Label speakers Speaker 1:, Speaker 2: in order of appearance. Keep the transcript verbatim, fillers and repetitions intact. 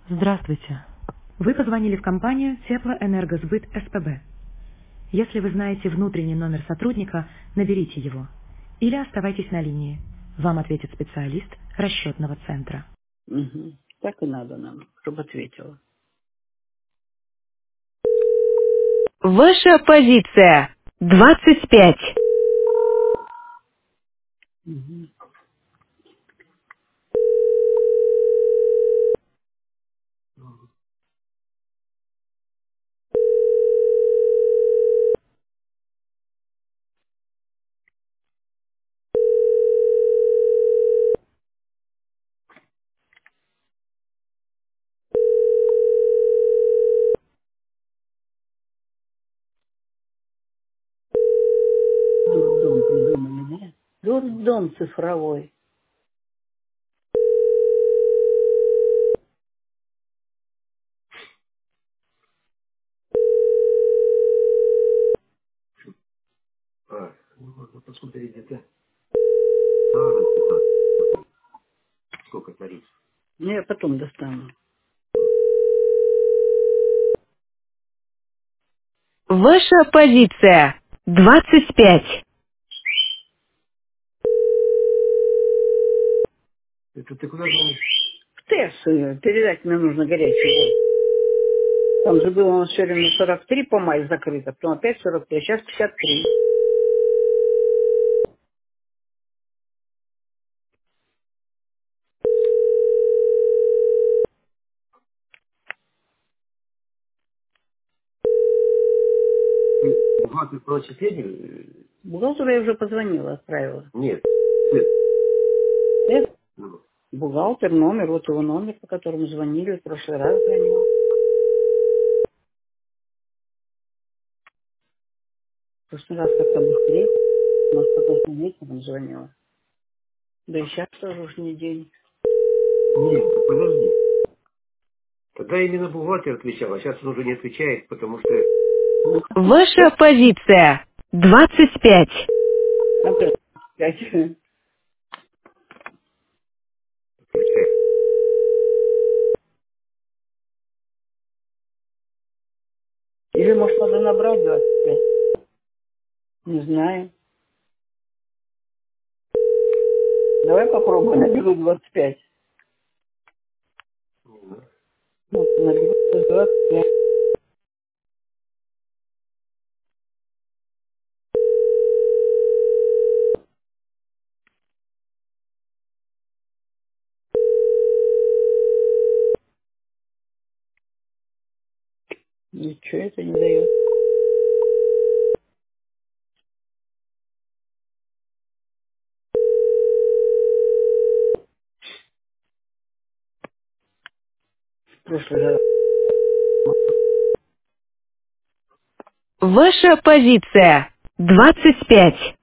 Speaker 1: Здравствуйте. Вы позвонили в компанию Теплоэнергосбыт СПБ. Если вы знаете внутренний номер сотрудника, наберите его. Или оставайтесь на линии. Вам ответит специалист расчетного центра.
Speaker 2: Угу. Так и надо нам, чтобы ответила.
Speaker 3: Ваша позиция двадцать пять.
Speaker 2: Угу. Дурдом придумали, да? Дурдом цифровой.
Speaker 4: А, ну, можно посмотреть где-то. А, сколько тариф?
Speaker 2: Ну, я потом достану.
Speaker 3: Ваша позиция двадцать пять.
Speaker 4: Это ты куда звонишь?
Speaker 2: В ТЭС э, передать мне нужно горячую воду. Там же было у нас все время сорок три по май закрыто, потом опять сорок три, а сейчас пятьдесят три.
Speaker 4: Ты бухгалтер про отчисление?
Speaker 2: Бухгалтеру я уже позвонила, отправила.
Speaker 4: Нет. Нет.
Speaker 2: ТЭС,
Speaker 4: Ну,
Speaker 2: бухгалтер, номер, вот его номер, по которому звонили, в прошлый раз звонил. В прошлый раз как-то быстрее, может, потом вечером звонила. Да и сейчас тоже уж не день.
Speaker 4: нет, ты подожди. Тогда именно бухгалтер отвечал, а сейчас он уже не отвечает, потому что
Speaker 3: Ваша позиция двадцать пять.
Speaker 2: Опять пять.
Speaker 4: отвечает.
Speaker 2: Или, может, надо набрать двадцать пять? Не знаю. Давай попробуем, наберу двадцать пять.
Speaker 4: Ну,
Speaker 2: Вот, наберу двадцать пять. Ничего это не дает. В прошлый раз.
Speaker 3: Ваша позиция двадцать пять.